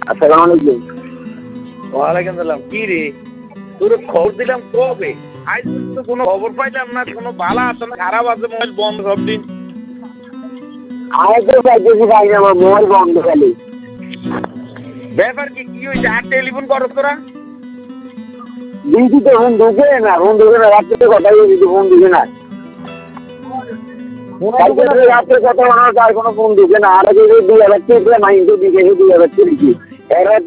আসসালামু আলাইকুম। ওয়ালাইকুম সালাম। কি রে, তোর খবর দিলাম কবে? আজ তো কোনো খবর পাইলাম না, কোনো ভালো আছে না খারাপ আছে, মোবাইল বন্ধ সব দিন। আমি তো চাইতেছি ভাই আমার মোবাইল বন্ধ খালি। ব্যাপার কি কি হয়েছে? আর টেলিফোন করো তোরা? দিদি তো ফোন ঢুকে না, রাত্রে কথা বলছি তো ফোন ঢুকে না। রাত্রে কথা বলার তার কোনো ফোন ঢুকে না। আর 2000 মাইন্ড দিকে 2000 করেছি।